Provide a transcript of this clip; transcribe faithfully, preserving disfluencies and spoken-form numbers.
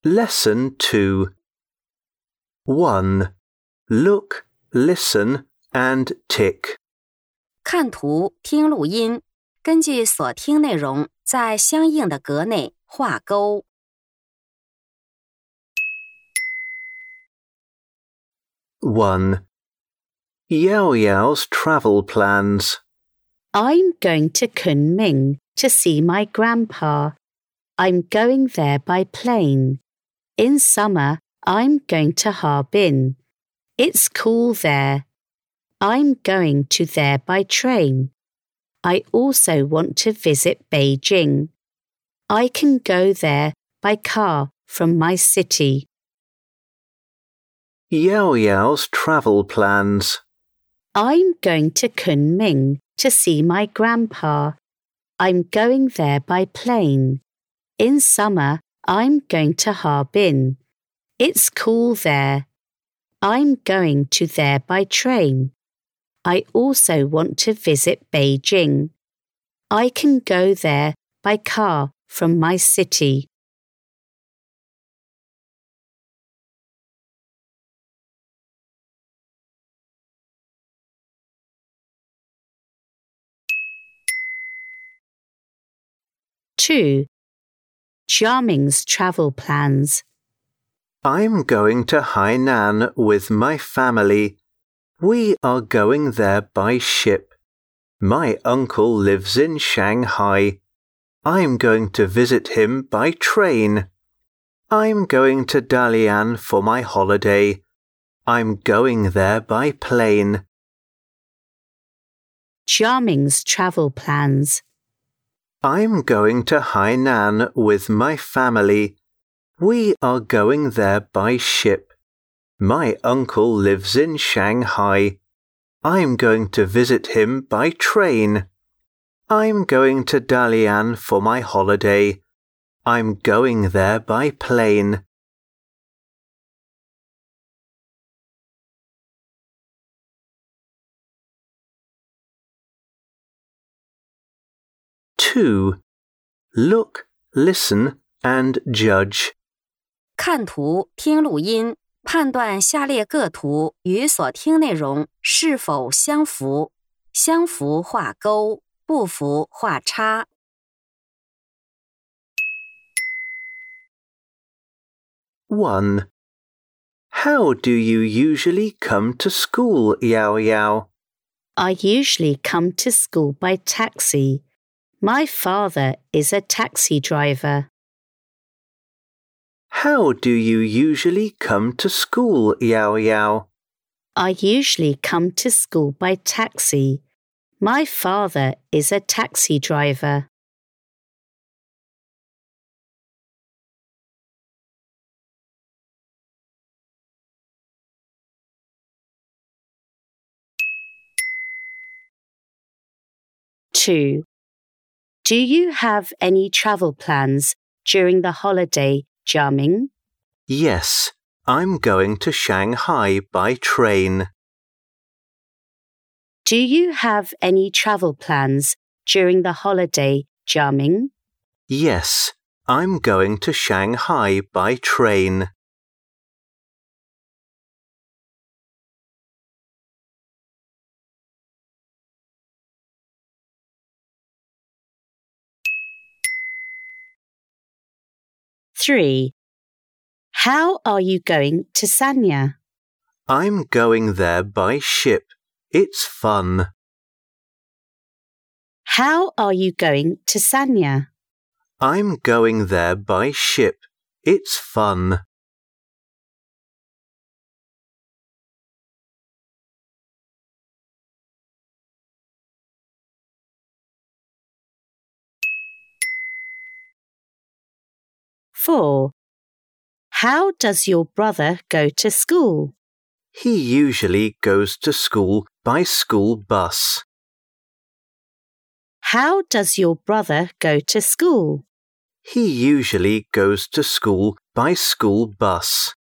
Lesson two. one. Look, listen, and tick. 看图，听录音，根据所听内容，在相应的格内画勾。 one. Yao Yao's travel plans. I'm going to Kunming to see my grandpa. I'm going there by plane. In summer, I'm going to Harbin. It's cool there. I'm going to there by train. I also want to visit Beijing. I can go there by car from my city. Yao Yao's travel plans. I'm going to Kunming to see my grandpa. I'm going there by plane. In summer, I'm going to Harbin. It's cool there. I'm going to there by train. I also want to visit Beijing. I can go there by car from my city. two. Jiaming's travel plans. I'm going to Hainan with my family. We are going there by ship. My uncle lives in Shanghai. I'm going to visit him by train. I'm going to Dalian for my holiday. I'm going there by plane. Jiaming's travel plans. I'm going to Hainan with my family. We are going there by ship. My uncle lives in Shanghai. I'm going to visit him by train. I'm going to Dalian for my holiday. I'm going there by plane. two. Look, listen, and judge. 看图，听录音，判断下列各图与所听内容是否相符，相符画勾，不符画叉。 one. How do you usually come to school, Yao Yao? I usually come to school by taxi. My father is a taxi driver. How do you usually come to school, Yao Yao? I usually come to school by taxi. My father is a taxi driver. two. Do you have any travel plans during the holiday, Jiaming? Yes, I'm going to Shanghai by train. Do you have any travel plans during the holiday, Jiaming? Yes, I'm going to Shanghai by train. three. How are you going to Sanya? I'm going there by ship. It's fun. How are you going to Sanya? I'm going there by ship. It's fun. four. How does your brother go to school? He usually goes to school by school bus. How does your brother go to school? He usually goes to school by school bus.